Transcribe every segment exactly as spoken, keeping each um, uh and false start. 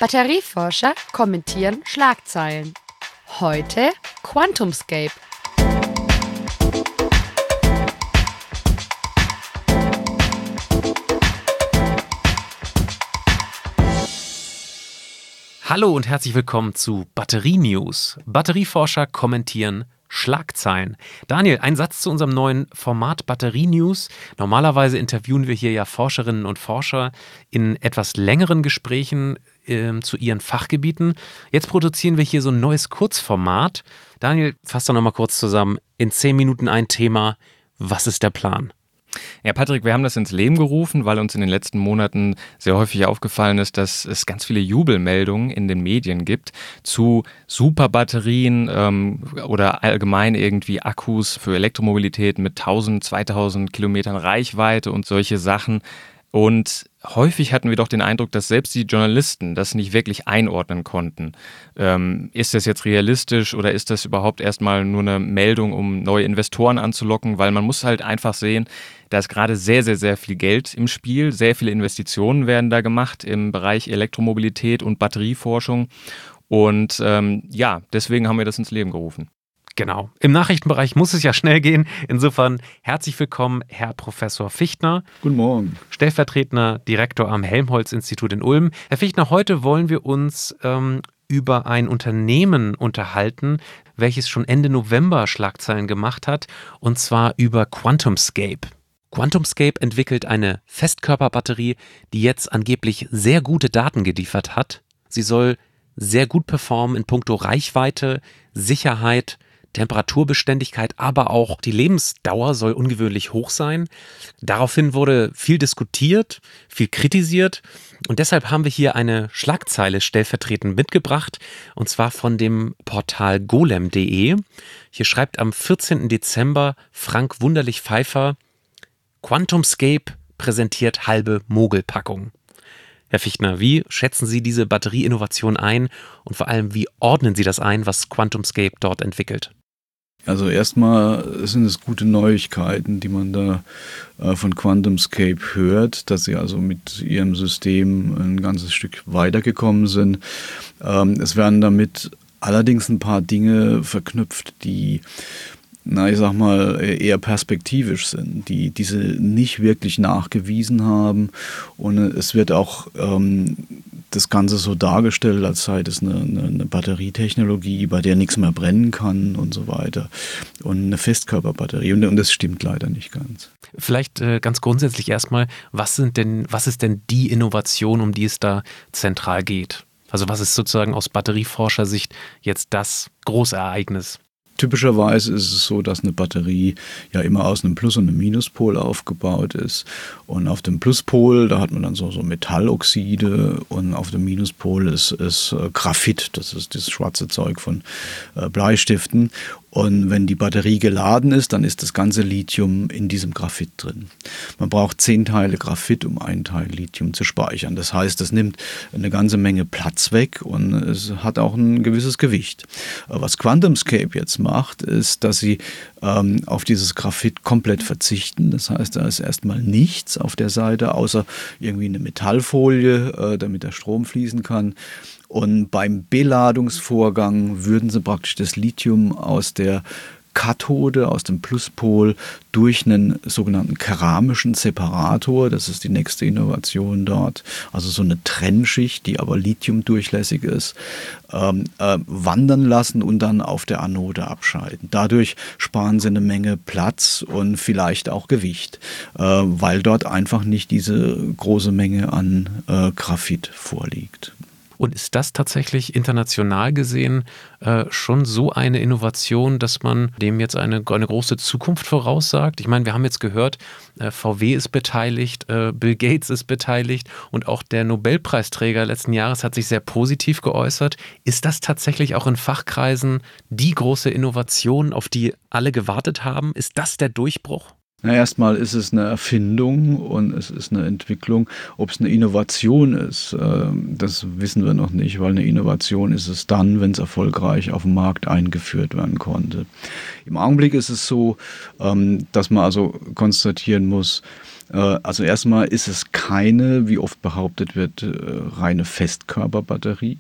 Batterieforscher kommentieren Schlagzeilen. Heute QuantumScape. Hallo und herzlich willkommen zu Batterie-News. Batterieforscher kommentieren Schlagzeilen. Daniel, ein Satz zu unserem neuen Format Batterie-News. Normalerweise interviewen wir hier ja Forscherinnen und Forscher in etwas längeren Gesprächen äh, zu ihren Fachgebieten. Jetzt produzieren wir hier so ein neues Kurzformat. Daniel, fass doch nochmal kurz zusammen. In zehn Minuten ein Thema. Was ist der Plan? Ja, Patrick, wir haben das ins Leben gerufen, weil uns in den letzten Monaten sehr häufig aufgefallen ist, dass es ganz viele Jubelmeldungen in den Medien gibt zu Superbatterien ähm, oder allgemein irgendwie Akkus für Elektromobilität mit tausend, zweitausend Kilometern Reichweite und solche Sachen. Und häufig hatten wir doch den Eindruck, dass selbst die Journalisten das nicht wirklich einordnen konnten. Ähm, ist das jetzt realistisch oder ist das überhaupt erstmal nur eine Meldung, um neue Investoren anzulocken? Weil man muss halt einfach sehen, da ist gerade sehr, sehr, sehr viel Geld im Spiel. Sehr viele Investitionen werden da gemacht im Bereich Elektromobilität und Batterieforschung. Und ähm, ja, deswegen haben wir das ins Leben gerufen. Genau. Im Nachrichtenbereich muss es ja schnell gehen. Insofern herzlich willkommen, Herr Professor Fichtner. Guten Morgen. Stellvertretender Direktor am Helmholtz-Institut in Ulm. Herr Fichtner, heute wollen wir uns ähm, über ein Unternehmen unterhalten, welches schon Ende November Schlagzeilen gemacht hat, und zwar über QuantumScape. QuantumScape entwickelt eine Festkörperbatterie, die jetzt angeblich sehr gute Daten geliefert hat. Sie soll sehr gut performen in puncto Reichweite, Sicherheit, Temperaturbeständigkeit, aber auch die Lebensdauer soll ungewöhnlich hoch sein. Daraufhin wurde viel diskutiert, viel kritisiert, und deshalb haben wir hier eine Schlagzeile stellvertretend mitgebracht, und zwar von dem Portal golem punkt de. Hier schreibt am vierzehnten Dezember Frank Wunderlich-Pfeiffer: QuantumScape präsentiert halbe Mogelpackung. Herr Fichtner, wie schätzen Sie diese Batterieinnovation ein und vor allem, wie ordnen Sie das ein, was QuantumScape dort entwickelt? Also erstmal sind es gute Neuigkeiten, die man da äh, von QuantumScape hört, dass sie also mit ihrem System ein ganzes Stück weitergekommen sind. Ähm, es werden damit allerdings ein paar Dinge verknüpft, die, na, ich sag mal, eher perspektivisch sind, die diese nicht wirklich nachgewiesen haben. Und es wird auch ähm, das Ganze so dargestellt, als sei das eine, eine, eine Batterietechnologie, bei der nichts mehr brennen kann und so weiter. Und eine Festkörperbatterie. Und, und das stimmt leider nicht ganz. Vielleicht äh, ganz grundsätzlich erstmal, was sind denn, was ist denn die Innovation, um die es da zentral geht? Also was ist sozusagen aus Batterieforschersicht jetzt das Großereignis? Typischerweise ist es so, dass eine Batterie ja immer aus einem Plus- und einem Minuspol aufgebaut ist. Und auf dem Pluspol, da hat man dann so, so Metalloxide, und auf dem Minuspol ist, ist äh, Graphit, das ist das schwarze Zeug von äh, Bleistiften. Und wenn die Batterie geladen ist, dann ist das ganze Lithium in diesem Graphit drin. Man braucht zehn Teile Graphit, um einen Teil Lithium zu speichern. Das heißt, das nimmt eine ganze Menge Platz weg und es hat auch ein gewisses Gewicht. Was QuantumScape jetzt macht, ist, dass sie ähm, auf dieses Graphit komplett verzichten. Das heißt, da ist erstmal nichts auf der Seite, außer irgendwie eine Metallfolie, äh, damit der Strom fließen kann. Und beim Beladungsvorgang würden sie praktisch das Lithium aus der Kathode, aus dem Pluspol, durch einen sogenannten keramischen Separator, das ist die nächste Innovation dort, also so eine Trennschicht, die aber lithiumdurchlässig ist, ähm, äh, wandern lassen und dann auf der Anode abscheiden. Dadurch sparen sie eine Menge Platz und vielleicht auch Gewicht, äh, weil dort einfach nicht diese große Menge an äh, Graphit vorliegt. Und ist das tatsächlich international gesehen äh, schon so eine Innovation, dass man dem jetzt eine, eine große Zukunft voraussagt? Ich meine, wir haben jetzt gehört, äh, V W ist beteiligt, äh, Bill Gates ist beteiligt und auch der Nobelpreisträger letzten Jahres hat sich sehr positiv geäußert. Ist das tatsächlich auch in Fachkreisen die große Innovation, auf die alle gewartet haben? Ist das der Durchbruch? Na, erstmal ist es eine Erfindung und es ist eine Entwicklung. Ob es eine Innovation ist, das wissen wir noch nicht, weil eine Innovation ist es dann, wenn es erfolgreich auf dem Markt eingeführt werden konnte. Im Augenblick ist es so, dass man also konstatieren muss, also erstmal ist es keine, wie oft behauptet wird, reine Festkörperbatterie.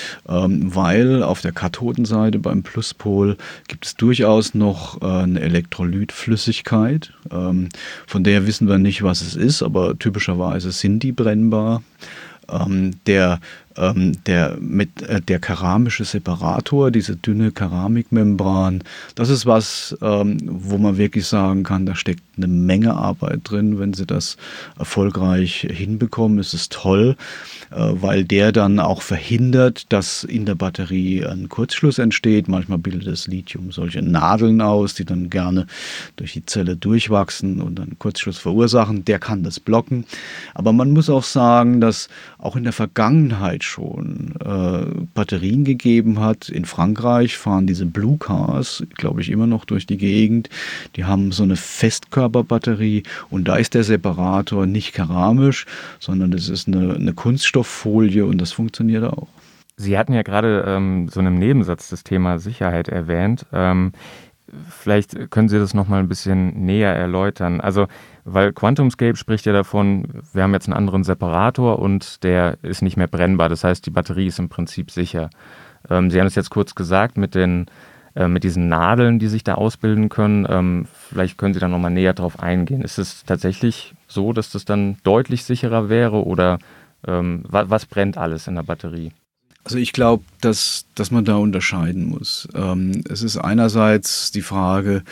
Ähm, weil auf der Kathodenseite beim Pluspol gibt es durchaus noch äh, eine Elektrolytflüssigkeit, ähm, von der wissen wir nicht, was es ist, aber typischerweise sind die brennbar. Ähm, der ähm, der, mit, äh, der keramische Separator, diese dünne Keramikmembran, das ist was, ähm, wo man wirklich sagen kann, da steckt eine Menge Arbeit drin. Wenn Sie das erfolgreich hinbekommen, ist es toll, äh, weil der dann auch verhindert, dass in der Batterie ein Kurzschluss entsteht. Manchmal bildet das Lithium solche Nadeln aus, die dann gerne durch die Zelle durchwachsen und einen Kurzschluss verursachen. Der kann das blocken. Aber man muss auch sagen, dass auch in der Vergangenheit schon äh, Batterien gegeben hat. In Frankreich fahren diese Blue Cars, glaube ich, immer noch durch die Gegend. Die haben so eine Festkörperbatterie und da ist der Separator nicht keramisch, sondern das ist eine, eine Kunststofffolie und das funktioniert auch. Sie hatten ja gerade ähm, so in einem Nebensatz das Thema Sicherheit erwähnt. Ähm, vielleicht können Sie das nochmal ein bisschen näher erläutern. Also, weil QuantumScape spricht ja davon, wir haben jetzt einen anderen Separator und der ist nicht mehr brennbar. Das heißt, die Batterie ist im Prinzip sicher. Ähm, Sie haben es jetzt kurz gesagt mit den äh, mit diesen Nadeln, die sich da ausbilden können. Ähm, vielleicht können Sie da nochmal näher drauf eingehen. Ist es tatsächlich so, dass das dann deutlich sicherer wäre oder ähm, was, was brennt alles in der Batterie? Also ich glaube, dass, dass man da unterscheiden muss. Ähm, es ist einerseits die Frage,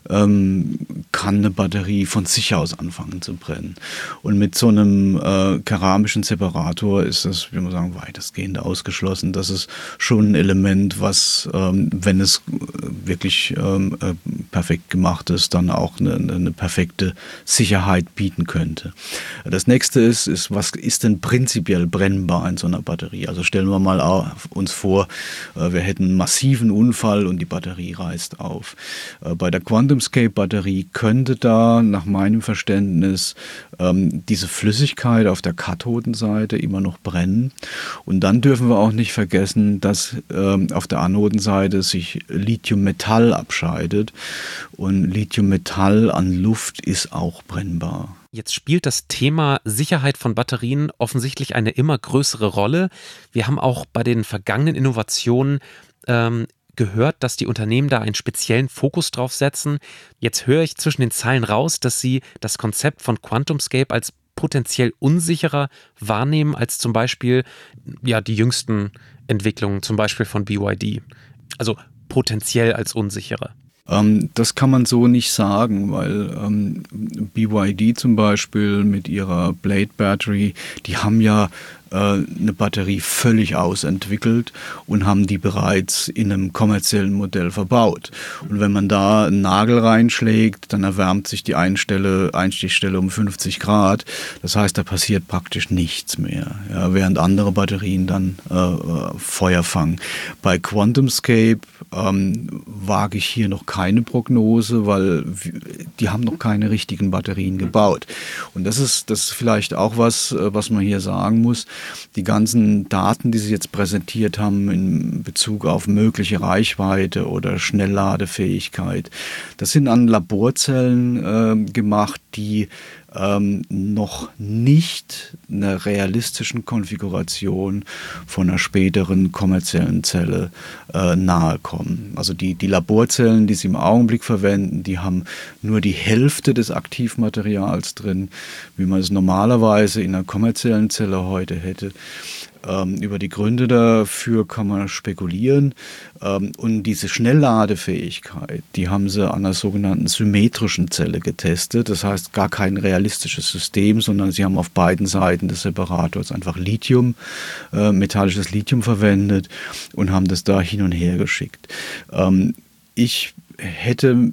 ähm, kann eine Batterie von sich aus anfangen zu brennen? Und mit so einem äh, keramischen Separator ist das, wie man sagen, weitestgehend ausgeschlossen. Das ist schon ein Element, was, ähm, wenn es wirklich ähm, äh, perfekt gemacht ist, dann auch eine, eine perfekte Sicherheit bieten könnte. Das nächste ist, ist, was ist denn prinzipiell brennbar in so einer Batterie? Also stellen wir mal uns vor, wir hätten einen massiven Unfall und die Batterie reißt auf. Bei der QuantumScape-Batterie könnte da nach meinem Verständnis ähm, diese Flüssigkeit auf der Kathodenseite immer noch brennen. Und dann dürfen wir auch nicht vergessen, dass ähm, auf der Anodenseite sich Lithiummetall abscheidet. Und Lithiummetall an Luft ist auch brennbar. Jetzt spielt das Thema Sicherheit von Batterien offensichtlich eine immer größere Rolle. Wir haben auch bei den vergangenen Innovationen ähm, gehört, dass die Unternehmen da einen speziellen Fokus drauf setzen. Jetzt höre ich zwischen den Zeilen raus, dass Sie das Konzept von QuantumScape als potenziell unsicherer wahrnehmen als zum Beispiel ja, die jüngsten Entwicklungen, zum Beispiel von B Y D. Also potenziell als unsicherer. Ähm, das kann man so nicht sagen, weil ähm, B Y D zum Beispiel mit ihrer Blade Battery, die haben ja eine Batterie völlig ausentwickelt und haben die bereits in einem kommerziellen Modell verbaut. Und wenn man da einen Nagel reinschlägt, dann erwärmt sich die Einstelle, Einstichstelle um fünfzig Grad. Das heißt, da passiert praktisch nichts mehr, ja, während andere Batterien dann äh, Feuer fangen. Bei QuantumScape ähm, wage ich hier noch keine Prognose, weil die haben noch keine richtigen Batterien gebaut. Und das ist, das ist vielleicht auch was, was man hier sagen muss. Die ganzen Daten, die Sie jetzt präsentiert haben in Bezug auf mögliche Reichweite oder Schnellladefähigkeit, das sind an Laborzellen äh, gemacht, die ähm, noch nicht einer realistischen Konfiguration von einer späteren kommerziellen Zelle äh, nahe kommen. Also die, die Laborzellen, die Sie im Augenblick verwenden, die haben nur die Hälfte des Aktivmaterials drin, wie man es normalerweise in einer kommerziellen Zelle heute hätte. Ähm, über die Gründe dafür kann man spekulieren. Ähm, und diese Schnellladefähigkeit, die haben sie an einer sogenannten symmetrischen Zelle getestet. Das heißt, gar kein realistisches System, sondern sie haben auf beiden Seiten des Separators einfach Lithium, äh, metallisches Lithium verwendet und haben das da hin und her geschickt. Ähm, ich hätte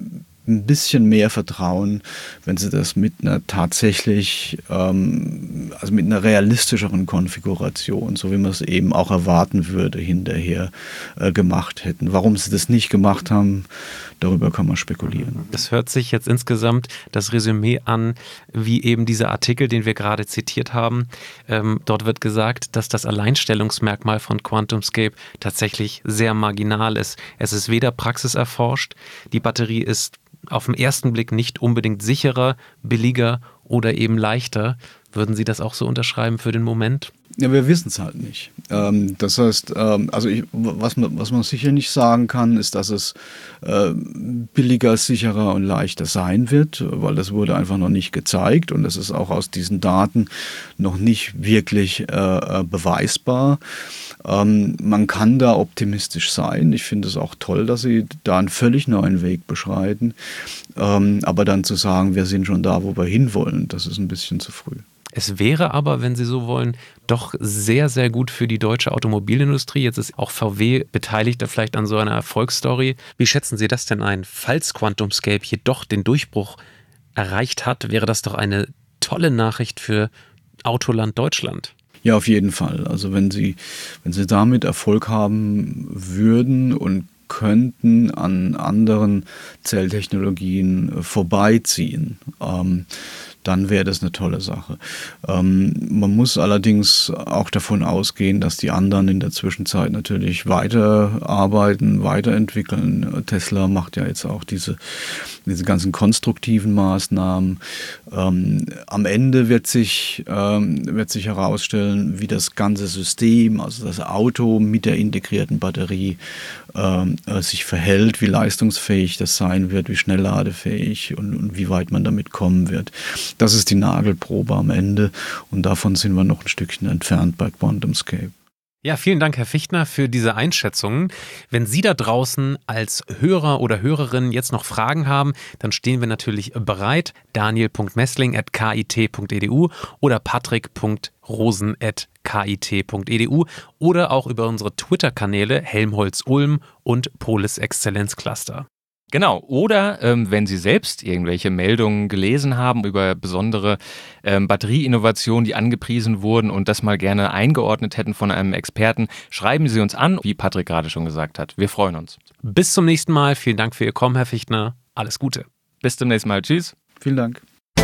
ein bisschen mehr Vertrauen, wenn Sie das mit einer tatsächlich, ähm, also mit einer realistischeren Konfiguration, so wie man es eben auch erwarten würde, hinterher äh, gemacht hätten. Warum Sie das nicht gemacht haben, darüber kann man spekulieren. Das hört sich jetzt insgesamt das Resümee an, wie eben dieser Artikel, den wir gerade zitiert haben. Ähm, dort wird gesagt, dass das Alleinstellungsmerkmal von QuantumScape tatsächlich sehr marginal ist. Es ist weder praxiserforscht, die Batterie ist auf den ersten Blick nicht unbedingt sicherer, billiger oder eben leichter. Würden Sie das auch so unterschreiben für den Moment? Ja, wir wissen es halt nicht. Ähm, das heißt, ähm, also ich, was, man, was man sicher nicht sagen kann, ist, dass es äh, billiger, sicherer und leichter sein wird, weil das wurde einfach noch nicht gezeigt und es ist auch aus diesen Daten noch nicht wirklich äh, beweisbar. Ähm, man kann da optimistisch sein. Ich finde es auch toll, dass Sie da einen völlig neuen Weg beschreiten. Ähm, aber dann zu sagen, wir sind schon da, wo wir hinwollen, das ist ein bisschen zu früh. Es wäre aber, wenn Sie so wollen, doch sehr, sehr gut für die deutsche Automobilindustrie. Jetzt ist auch V W beteiligt, vielleicht an so einer Erfolgsstory. Wie schätzen Sie das denn ein? Falls QuantumScape jedoch den Durchbruch erreicht hat, wäre das doch eine tolle Nachricht für Autoland Deutschland. Ja, auf jeden Fall. Also wenn Sie, wenn Sie damit Erfolg haben würden und könnten an anderen Zelltechnologien vorbeiziehen, ähm, dann wäre das eine tolle Sache. Ähm, man muss allerdings auch davon ausgehen, dass die anderen in der Zwischenzeit natürlich weiterarbeiten, weiterentwickeln. Tesla macht ja jetzt auch diese, diese ganzen konstruktiven Maßnahmen. Ähm, am Ende wird sich, ähm, wird sich herausstellen, wie das ganze System, also das Auto mit der integrierten Batterie, ähm, äh, sich verhält, wie leistungsfähig das sein wird, wie schnellladefähig und, und wie weit man damit kommen wird. Das ist die Nagelprobe am Ende und davon sind wir noch ein Stückchen entfernt bei QuantumScape. Ja, vielen Dank, Herr Fichtner, für diese Einschätzungen. Wenn Sie da draußen als Hörer oder Hörerin jetzt noch Fragen haben, dann stehen wir natürlich bereit. daniel punkt messling at k i t punkt e d u oder patrick punkt rosen at k i t punkt e d u oder auch über unsere Twitter-Kanäle Helmholtz Ulm und Polis Exzellenz Cluster. Genau, oder ähm, wenn Sie selbst irgendwelche Meldungen gelesen haben über besondere ähm, Batterieinnovationen, die angepriesen wurden und das mal gerne eingeordnet hätten von einem Experten, schreiben Sie uns an, wie Patrick gerade schon gesagt hat. Wir freuen uns. Bis zum nächsten Mal. Vielen Dank für Ihr Kommen, Herr Fichtner. Alles Gute. Bis zum nächsten Mal. Tschüss. Vielen Dank.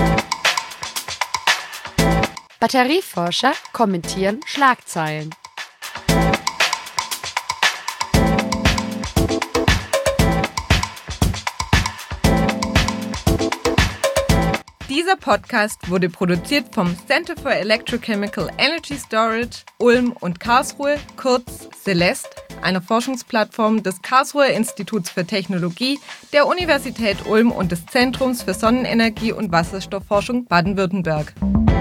Batterieforscher kommentieren Schlagzeilen. Dieser Podcast wurde produziert vom Center for Electrochemical Energy Storage Ulm und Karlsruhe, kurz CELEST, einer Forschungsplattform des Karlsruher Instituts für Technologie, der Universität Ulm und des Zentrums für Sonnenenergie und Wasserstoffforschung Baden-Württemberg.